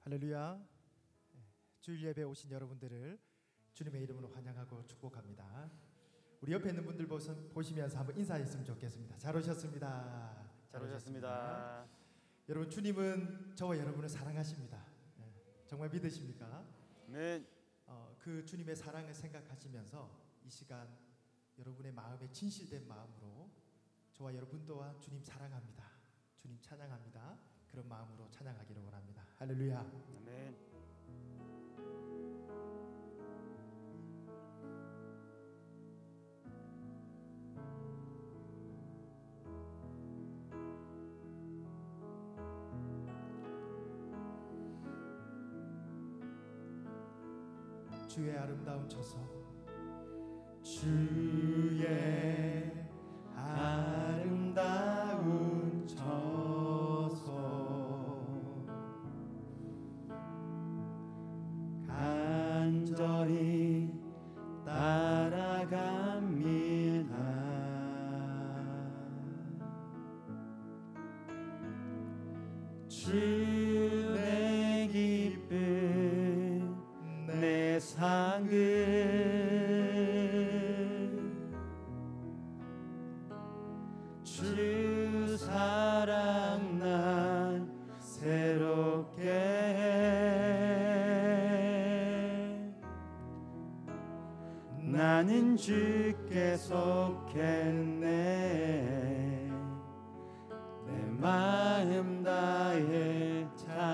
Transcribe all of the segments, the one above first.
할렐루야. 주일 예배에 오신 여러분들을 주님의 이름으로 환영하고 축복합니다. 우리 옆에 있는 분들 보시면서 한번 인사했으면 좋겠습니다. 잘 오셨습니다. 잘 오셨습니다. 여러분, 주님은 저와 여러분을 사랑하십니다. 정말 믿으십니까? 네. 그 주님의 사랑을 생각하시면서 이 시간 여러분의 마음에 진실된 마음으로 저와 여러분 또한 주님 사랑합니다, 주님 찬양합니다, 그런 마음으로 찬양하기를 원합니다. 할렐루야. 아멘. 주의 아름다운 처소, 주의 아름다운 처소, 간절히 따라갑니다. 주의 기쁨 내 상급, 주 사랑 난 새롭게 해. 나는 주께 속했네. 내 마음 다해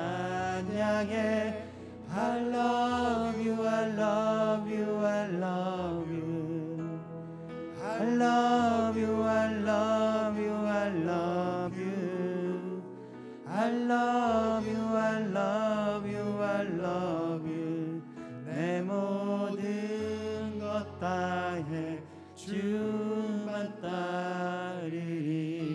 찬양해. I love you, I love you, I love you. I love you, I love you, I love you. I love you, I love you, I love you. 내 모든 것 다해 주만 따르리.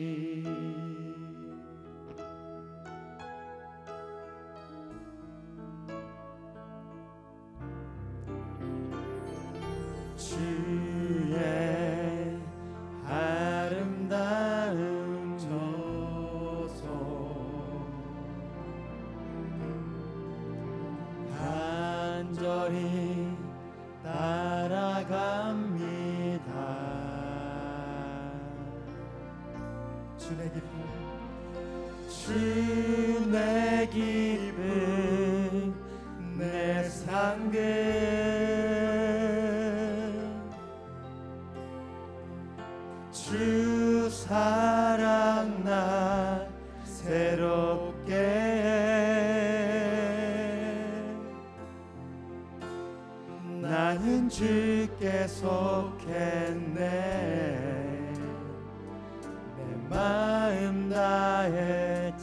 주의 아름다운 처소, 간절히 따라갑니다. 주의 기쁨, 주의 기쁨 내 상급, 주 사랑 나 새롭게 해. 나는 주께 속했네. 내 마음 다해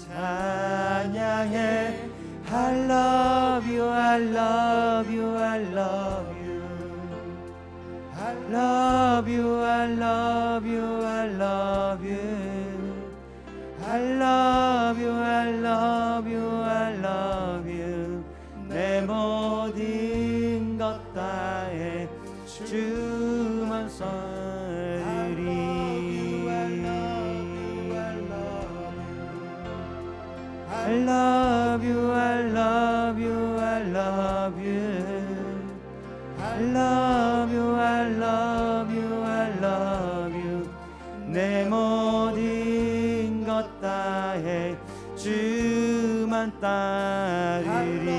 찬양해. I love you, I love you, I love you. I love you, I love you, I love you. I love you, I love you, I love you. 내 모든 것 다해 주만 섬기리. I love you, I love you, I love you. I love you, I love you, I love you. 내 모든 것 다해 주만 따르리.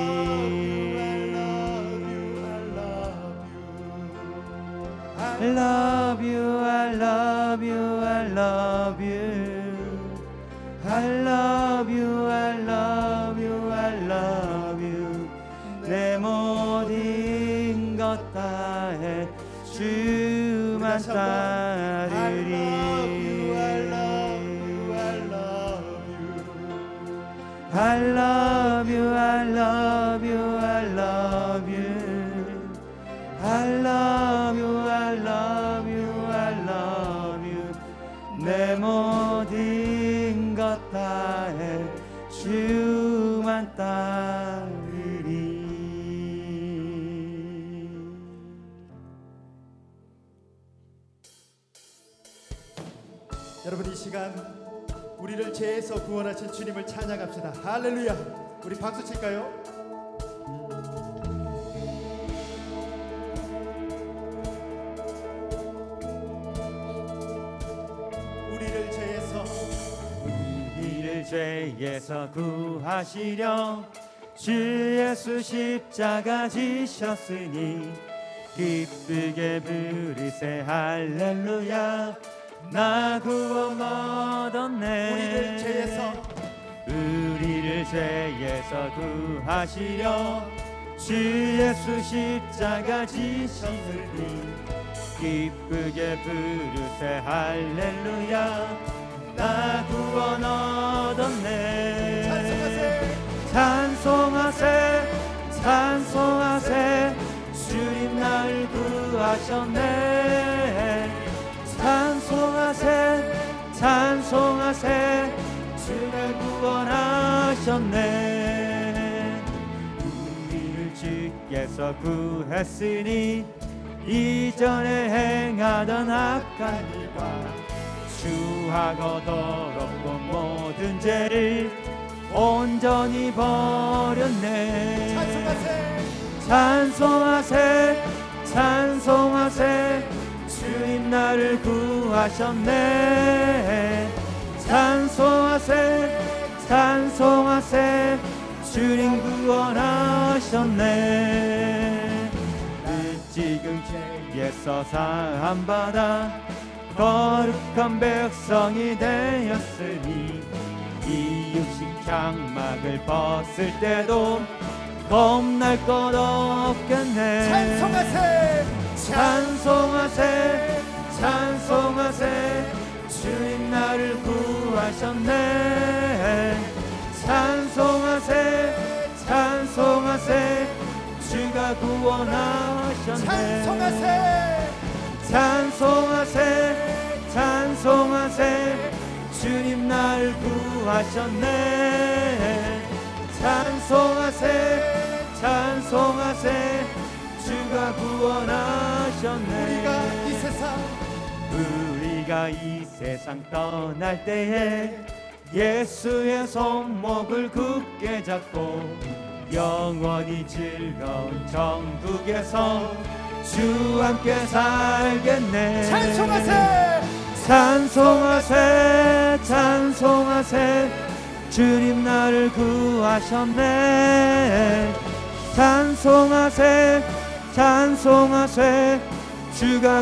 I love you, I love you, I love you. I love you, I love you, I love you. 내 모든 것 다해 주만 따르리. I love you, I love you, I love you. I love you, I love you, I love you. 내 모든 것 다해 주만 따르리. 여러분, 이 시간 우리를 죄에서 구원하신 주님을 찬양합시다. 할렐루야. 우리 박수 칠까요? 우리를 죄에서 구하시려 주 예수 십자가 지셨으니 기쁘게 부르세 할렐루야 나 구원 얻었네. 우리를 죄에서 구하시려 주 예수 십자가 지셨으니 기쁘게 부르세 할렐루야 나 구원 얻었네. 찬송하세 찬송하세 주님 나를 구하셨네. 찬송하세 찬송하세 주를 구원하셨네. 우리를 주께서 구했으니 이전에 행하던 악한 일과 추하고 더럽고 모든 죄를 온전히 버렸네. 찬송하세 찬송하세 주님 나를 구하셨네. 찬송하세 찬송하세 주님 구원하셨네. 지금 죄에서 사함받아 거룩한 백성이 되었으니 이 육신 장막을 벗을 때도 겁날 것 없겠네. 찬송하세 찬송하세 찬송하세 주님 나를 구하셨네. 찬송하세 찬송하세 주가 구원하셨네. 찬송하세 찬송하세 주님 나를 구하셨네. 찬송하세 찬송하세 주가 구원하셨네. 우리가 이 세상 떠날 때에 예수의 손목을 굳게 잡고 영원히 즐거운 천국에서 주 함께 살겠네. 찬송하세 찬송하세 주님 나를 구하셨네. 찬송하세 찬송하세 주가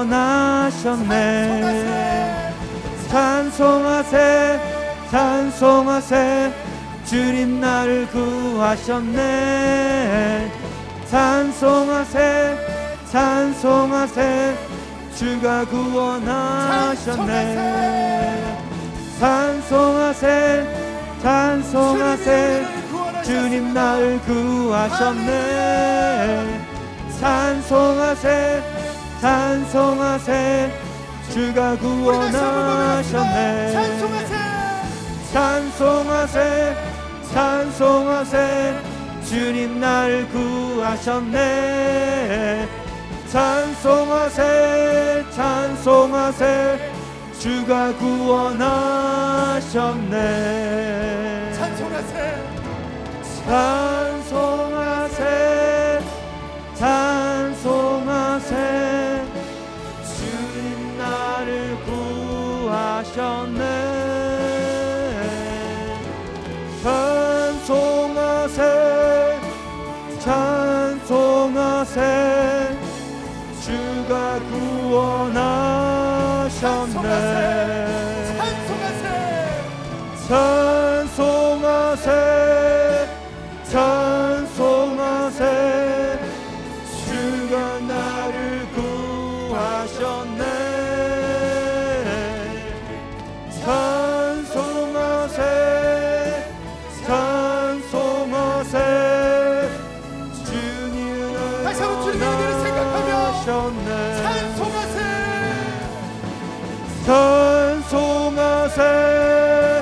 구원하셨네. 찬송하세 찬송하세 주님 나를 구하셨네. 찬송하세 찬송하세 주가 구원하셨네. 찬송하세 찬송하세 주님 나를 구하셨네. 찬송하세 찬송하세 주가 구원하셨네. 찬송하세 찬송하세 주님 나를 구하셨네. 찬송하세 찬송하세 주가 구원하셨네. 찬송하세 찬송하세 주님 나를 구하셨네. 찬송하세 찬송하세 주가 구원하셨네. 찬송하세 찬송하세 주가 나를 구하셨네. 찬송하세 찬송하세 주님 구원하셨네. 찬송하세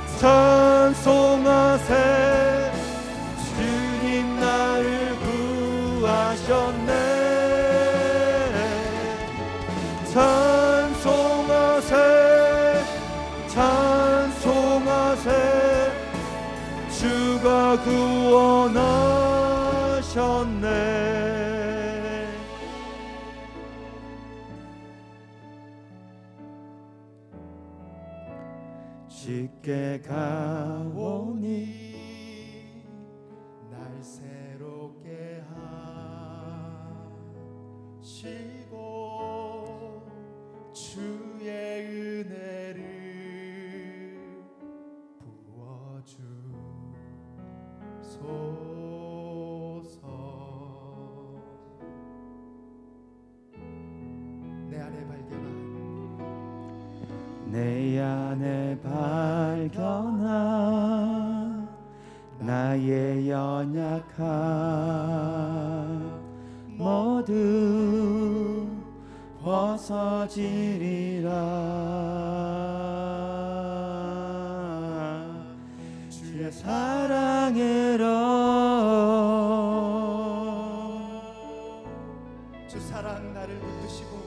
찬송하세 주님 나를 구하셨네. 찬송하세 찬송하세 주 주가 구원하셨네. 짙게 가오니 날 새롭게 하시고 주의 은혜를 부어주소서. 내 안에 발견한 나의 연약함 모두 벗어지리라. 주의 사랑으로 주 사랑 나를 붙드시고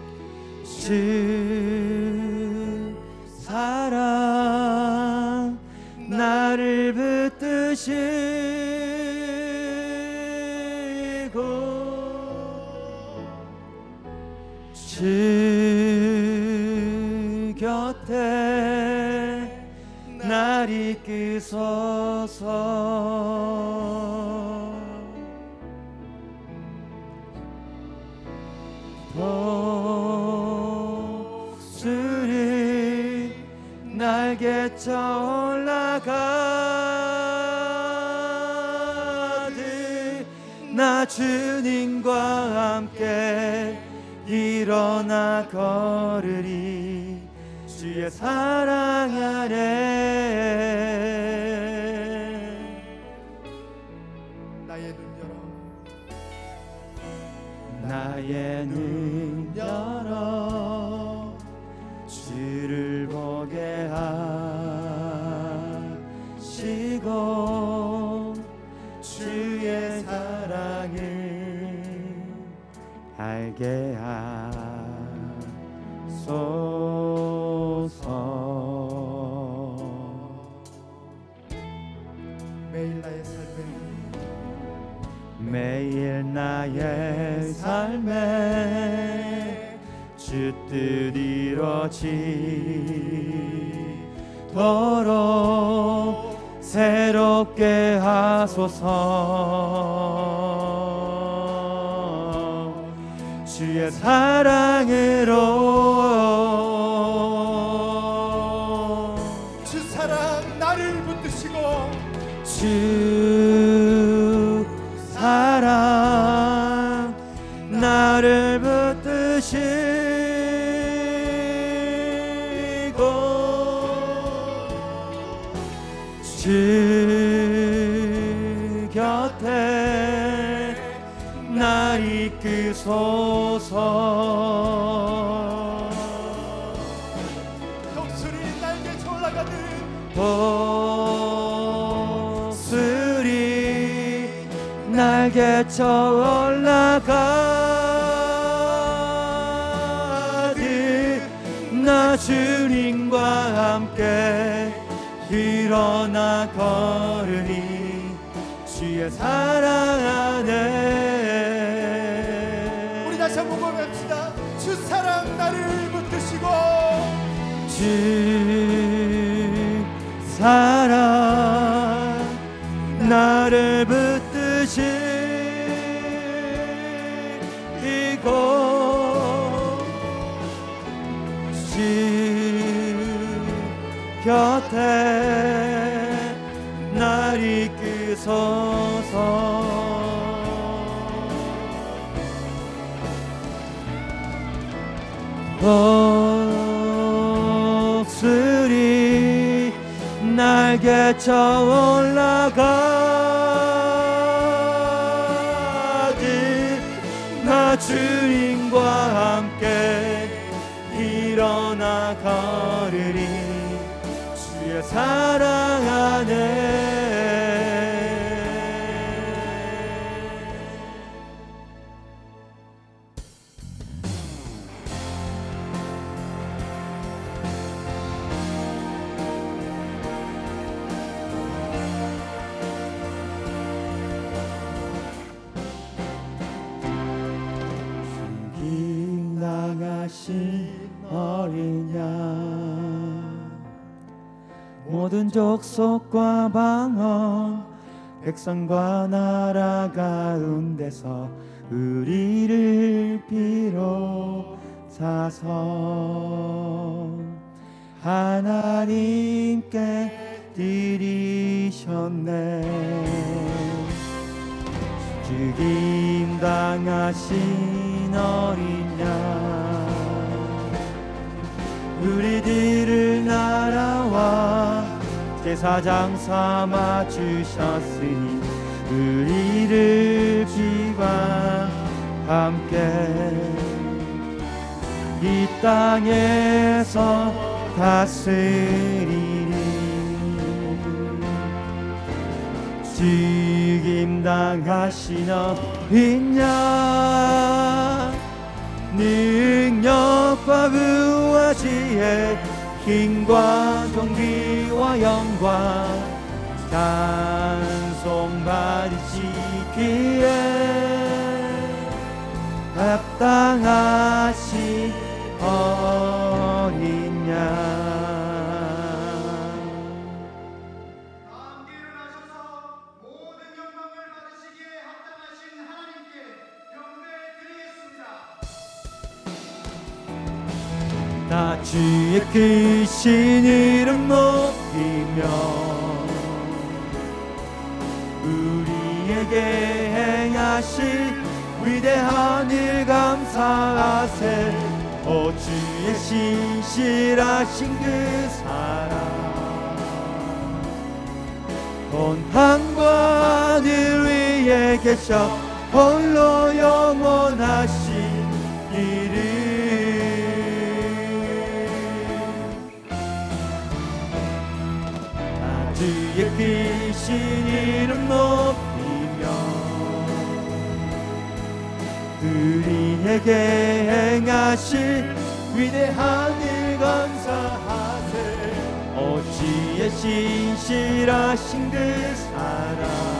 주 사랑 나를 붙드시고 주 곁에 날 이끄소서. 독수리 날개쳐 올라가듯 나 주님과 함께 일어나 걸으리. 주의 사랑 안에 나의 눈 열어 나의 눈 열어 주를 보게 하시고 주의 사랑을 알게 하소서. 매일 나의 삶에 매일 나의 삶에 주 뜻 이루어지도록 새롭게 하소서. 주의 사랑으로 주 사랑 나를 붙드시고 주 사랑 나를 붙드시고 주 곁에 날 이끄소서. 독수리 날개쳐 올라가듯 독수리 날개쳐 올라가듯 나 주님과 함께 일어나 걸으리. 주의 사랑 안에 우리 다시 한번 고백합시다. 주 사랑 나를 붙드시고 주 사랑 나를 붙드시고 주 곁에 날 이끄소서. 독수리 날개쳐 올라가듯 나 주님과 함께 일어나 걸으리. 주의 사랑 안에 족속과 방언 백성과 나라 가운데서 우리를 비롯사서 하나님께 드리셨네. 죽임 당하신 어린 양 우리들을 나라와 제사장 삼아 주셨으니 우리를 피와 함께 이 땅에서 다스리리. 죽임 당하신 어린 양 능력과 부와 지혜 힘과 존귀와 영광 찬송받으시기에 합당하신 어린 양. 나 주의 크신 이름 높이며 우리에게 행하실 위대한 일 감사하세. 오 주의 신실하신 그 사랑 온 한관을 위에 계셔 홀로 영원하신 이름. 주의 크신 이름 높이며 우리에게 행하실 위대한 일 감사하세. 오 주의 신실하신 그 사랑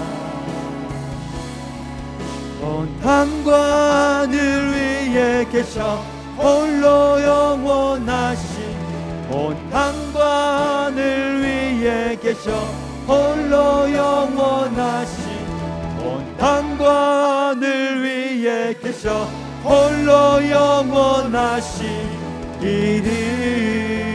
온 한관을 위에 계셔 홀로 영원하신 온 한관을 위에 계셔 홀로 영원하신 온 한관을 위에 계셔 홀로 영원하신 이름.